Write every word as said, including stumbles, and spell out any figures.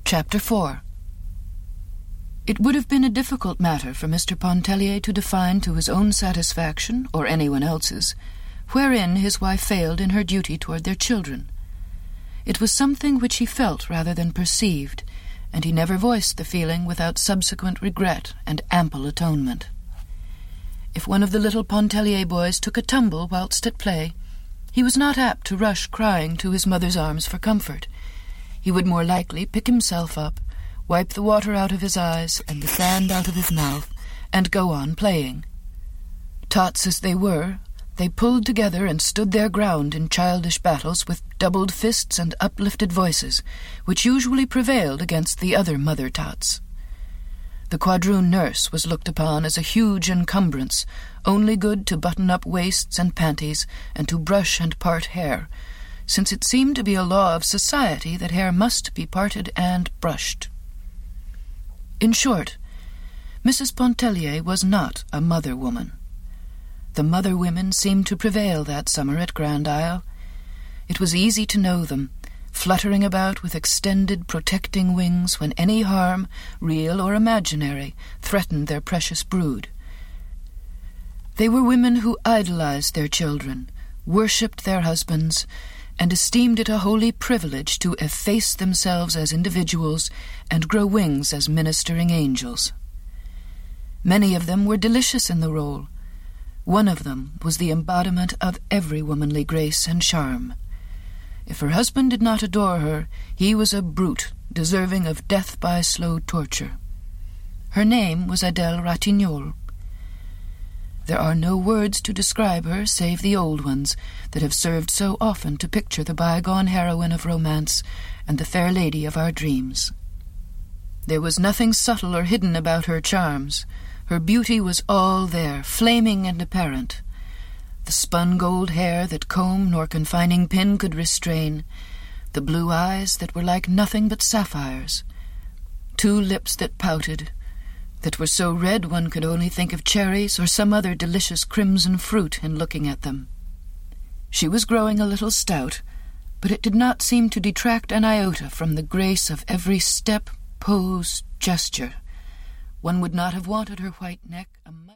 Chapter four. It would have been a difficult matter for Mister Pontellier to define to his own satisfaction, or anyone else's, wherein his wife failed in her duty toward their children. It was something which he felt rather than perceived, and he never voiced the feeling without subsequent regret and ample atonement. If one of the little Pontellier boys took a tumble whilst at play, he was not apt to rush crying to his mother's arms for comfort. He would more likely pick himself up, wipe the water out of his eyes and the sand out of his mouth, and go on playing. Tots as they were, they pulled together and stood their ground in childish battles with doubled fists and uplifted voices, which usually prevailed against the other mother tots. The quadroon nurse was looked upon as a huge encumbrance, only good to button up waists and panties and to brush and part hair, since it seemed to be a law of society that hair must be parted and brushed. In short, Missus Pontellier was not a mother-woman. The mother-women seemed to prevail that summer at Grand Isle. It was easy to know them, fluttering about with extended, protecting wings when any harm, real or imaginary, threatened their precious brood. They were women who idolized their children, worshipped their husbands, and esteemed it a holy privilege to efface themselves as individuals and grow wings as ministering angels. Many of them were delicious in the role. One of them was the embodiment of every womanly grace and charm. If her husband did not adore her, he was a brute, deserving of death by slow torture. Her name was Adèle Ratignolle. There are no words to describe her save the old ones that have served so often to picture the bygone heroine of romance and the fair lady of our dreams. There was nothing subtle or hidden about her charms. Her beauty was all there, flaming and apparent. The spun gold hair that comb nor confining pin could restrain, the blue eyes that were like nothing but sapphires, two lips that pouted, that were so red one could only think of cherries or some other delicious crimson fruit in looking at them. She was growing a little stout, but it did not seem to detract an iota from the grace of every step, pose, gesture. One would not have wanted her white neck a